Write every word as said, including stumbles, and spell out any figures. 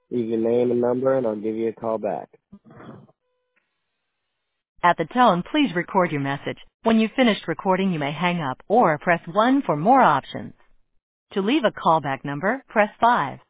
Leave your name and number, and I'll give you a call back. At the tone, please record your message. When you've finished recording, you may hang up or press one for more options. To leave a callback number, press five.